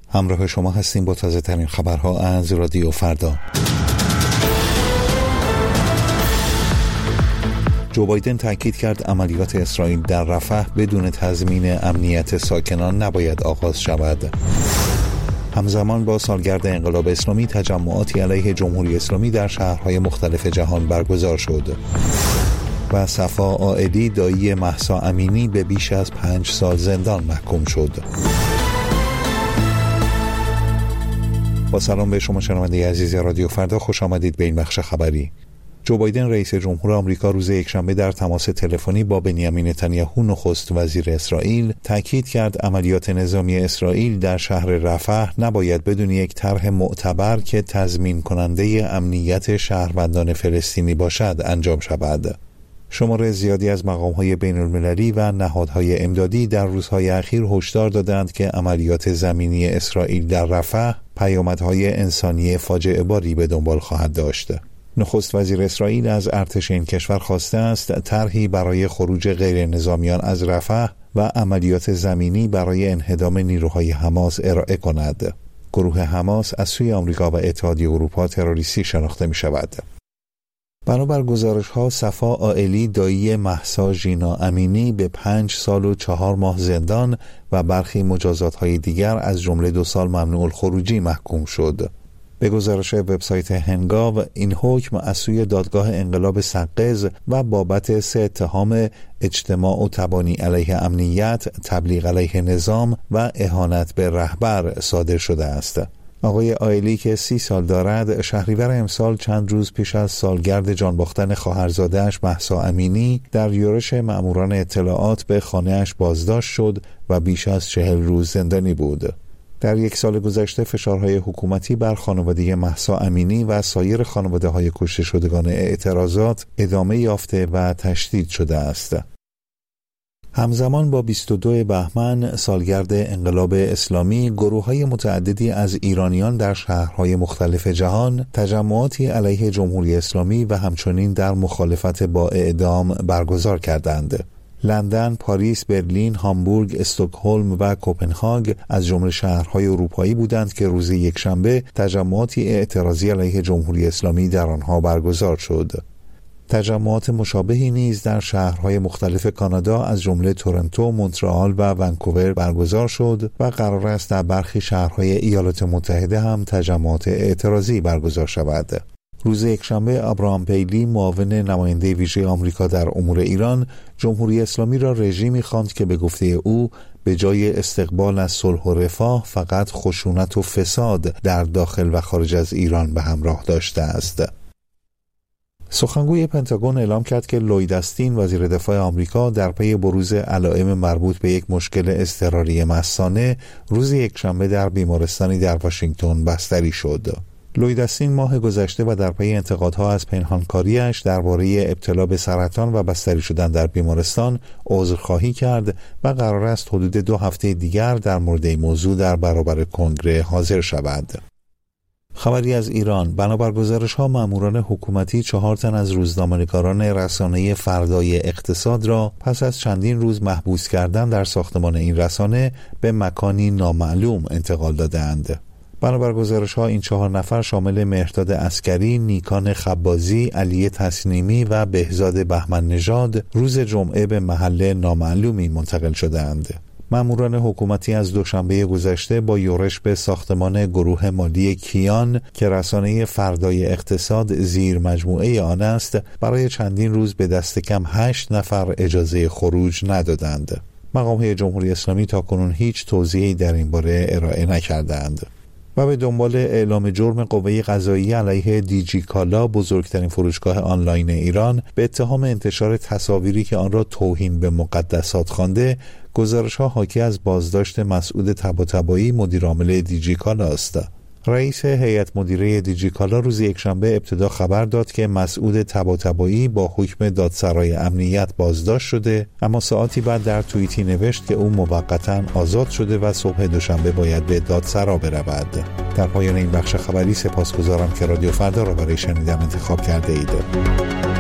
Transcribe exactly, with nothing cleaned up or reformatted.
همراه شما هستیم با تازه ترین خبرها از رادیو فردا. جو بایدن تاکید کرد عملیات اسرائیل در رفح بدون تضمین امنیت ساکنان نباید آغاز شود. همزمان با سالگرد انقلاب اسلامی تجمعاتی علیه جمهوری اسلامی در شهرهای مختلف جهان برگزار شد. و صفا عائلی دایی مهسا امینی به بیش از پنج سال زندان محکوم شد. با سلام به شما شنونده عزیز رادیو فردا، خوش آمدید به این بخش خبری. جو بایدن رئیس جمهور آمریکا روز یکشنبه در تماس تلفنی با بنیامین نتانیاهو نخست وزیر اسرائیل تاکید کرد عملیات نظامی اسرائیل در شهر رفح نباید بدون یک طرح معتبر که تضمین کننده امنیت شهروندان فلسطینی باشد انجام شود. شمار زیادی از مقام‌های بین‌المللی و نهادهای امدادی در روزهای اخیر هشدار دادند که عملیات زمینی اسرائیل در رفح پیامدهای انسانی فاجعه باری به دنبال خواهد داشت. نخست وزیر اسرائیل از ارتش این کشور خواسته است طرحی برای خروج غیر نظامیان از رفح و عملیات زمینی برای انهدام نیروهای حماس ارائه کند. گروه حماس از سوی آمریکا و اتحادیه اروپا تروریستی شناخته می شود. بنابر گزارش‌ها صفا عائلی دایی مهسا ژینا امینی به پنج سال و چهار ماه زندان و برخی مجازات‌های دیگر از جمله دو سال ممنوع الخروجی محکوم شد. به گزارش وبسایت هنگاو این حکم از سوی دادگاه انقلاب سقز و بابت سه اتهام اجتماع و تبانی علیه امنیت، تبلیغ علیه نظام و اهانت به رهبر صادر شده است. آقای عائلی که سی سال دارد شهریور امسال چند روز پیش از سالگرد جان باختن خواهرزاده‌اش مهسا امینی در یورش مأموران اطلاعات به خانه‌اش بازداشت شد و بیش از چهل روز زندانی بود. در یک سال گذشته فشارهای حکومتی بر خانواده مهسا امینی و سایر خانواده‌های کشته شدگان اعتراضات ادامه یافته و تشدید شده است. همزمان با بیست و دو بهمن سالگرد انقلاب اسلامی، گروه‌های متعددی از ایرانیان در شهرهای مختلف جهان تجمعاتی علیه جمهوری اسلامی و همچنین در مخالفت با اعدام برگزار کردند. لندن، پاریس، برلین، هامبورگ، استکهلم و کوپنهاگ از جمله شهرهای اروپایی بودند که روز یکشنبه تجمعاتی اعتراضی علیه جمهوری اسلامی در آنها برگزار شد. تجمعات مشابهی نیز در شهرهای مختلف کانادا از جمله تورنتو، مونترئال و ونکوور برگزار شد و قرار است در برخی شهرهای ایالات متحده هم تجمعات اعتراضی برگزار شود. روز یکشنبه ابراهام پیلی، معاون نماینده ویژه آمریکا در امور ایران، جمهوری اسلامی را رژیمی خواند که به گفته او به جای استقبال از صلح و رفاه فقط خشونت و فساد در داخل و خارج از ایران به همراه داشته است. سخنگوی پنتاگون اعلام کرد که لوید استین وزیر دفاع آمریکا در پی بروز علائم مربوط به یک مشکل اضطراری مثانه روز یکشنبه در بیمارستانی در واشنگتن بستری شد. لوید استین ماه گذشته و در پی انتقادها از پنهانکاریش درباره ابتلا به سرطان و بستری شدن در بیمارستان عذرخواهی کرد و قرار است حدود دو هفته دیگر در مورد این موضوع در برابر کنگره حاضر شود. خبری از ایران: بنابر گزارش‌ها ماموران حکومتی چهار تن از روزنامه‌نگاران رسانه فردای اقتصاد را پس از چندین روز محبوس کردن در ساختمان این رسانه به مکانی نامعلوم انتقال دادند. بنابر گزارش‌ها این چهار نفر شامل مهرداد عسکری، نیکان خبازی، علی تسنیمی و بهزاد بهمن نژاد روز جمعه به محل نامعلومی منتقل شدند. ماموران حکومتی از دوشنبه گذشته با یورش به ساختمان گروه مالی کیان که رسانه فردای اقتصاد زیر مجموعه آن است برای چندین روز به دست کم هشت نفر اجازه خروج ندادند. مقام‌های جمهوری اسلامی تاکنون هیچ توضیحی در این باره ارائه نکردند. و به دنبال اعلام جرم قوه قضاییه علیه دیجی کالا، بزرگترین فروشگاه آنلاین ایران، به اتهام انتشار تصاویری که آن را توهین به مقدسات خوانده، گزارش‌ها حاکی از بازداشت مسعود طباطبایی مدیرعامل دیجی کالا است. رئیس هیئت مدیره دیجی کالا روز یکشنبه ابتدا خبر داد که مسعود طباطبایی با حکم دادسرای امنیت بازداشت شده، اما ساعتی بعد در توییتی نوشت که او موقتا آزاد شده و صبح دوشنبه باید به دادسرا برود. در پایان این بخش خبری سپاسگزارم که رادیو فردا را برای شنیدن انتخاب کرده اید.